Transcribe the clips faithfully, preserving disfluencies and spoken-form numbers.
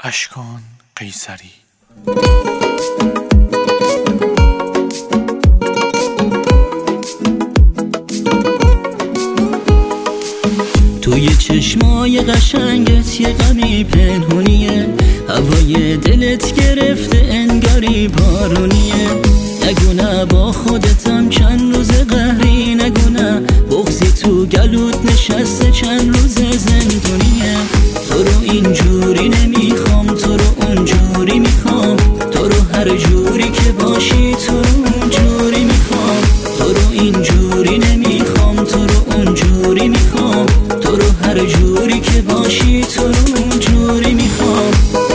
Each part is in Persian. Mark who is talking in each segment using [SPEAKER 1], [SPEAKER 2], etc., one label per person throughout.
[SPEAKER 1] اشکان قیصری.
[SPEAKER 2] توی چشمای قشنگت یه غمی پنهونیه، هوای دلت گرفته انگاری بارونیه. نگونه با خودتم چند روز قهری، نگونه بغضی تو گلوت نشسته چند روز زندونیه. تو رو اینجوری نمیخوام، تو رو اونجوری میخوام، تو رو هر جوری که باشی تو رو اونجوری میخوام. تو رو اینجوری نمیخوام، تو رو اونجوری میخوام، تو رو هر جوری که باشی تو رو اونجوری میخوام.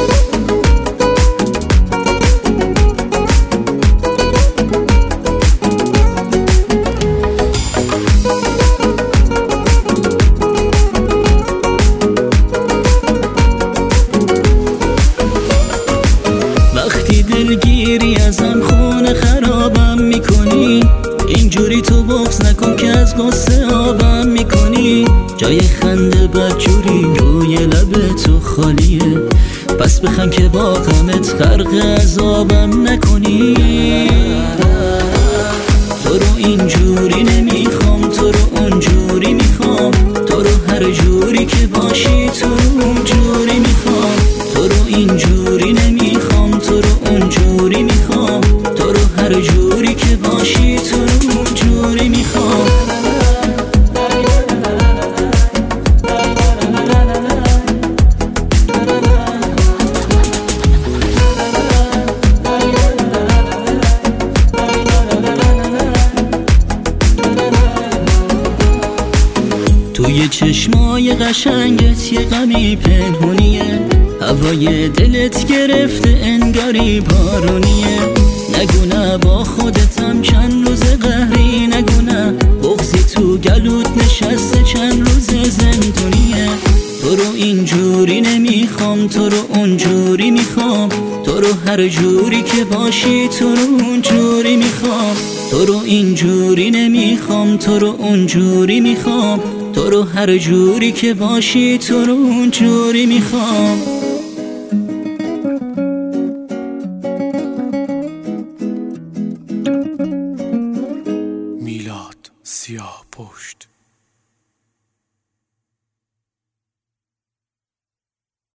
[SPEAKER 2] وقتی دلگیری ازم خونه خرابم میکنی، اینجوری تو بغض نکن که از غصه آبم میکنی. جای خنده بدجوری روی لب تو خالیه، پس بخند که با غمت غرق عذابم نکنی. تو رو اینجوری نمیخوام، تو رو اونجوری میخوام، تو رو هر جوری که باشی تو رو اونجوری میخوام. تو رو اینجوری نمیخوام، تو رو اونجوری میخوام، تو رو هر جوری که باشی تو رو اونجوری میخوام. توی چشمای قشنگت یه غمی پنهونیه، هوای دلت گرفته انگاری بارونیه. نگونه با خودتم چند روز قهری، نگونه بغضی تو گلوت نشسته چند روز زندونیه. تو رو اینجوری نمیخوام، تو رو اونجوری میخوام، تو رو هر جوری که باشی تو رو اونجوری میخوام. تو رو اینجوری نمیخوام، تو رو اونجوری میخوام، تو رو هر جوری که باشی تو رو اونجوری میخوام.
[SPEAKER 1] میلاد سیاه‌پوش.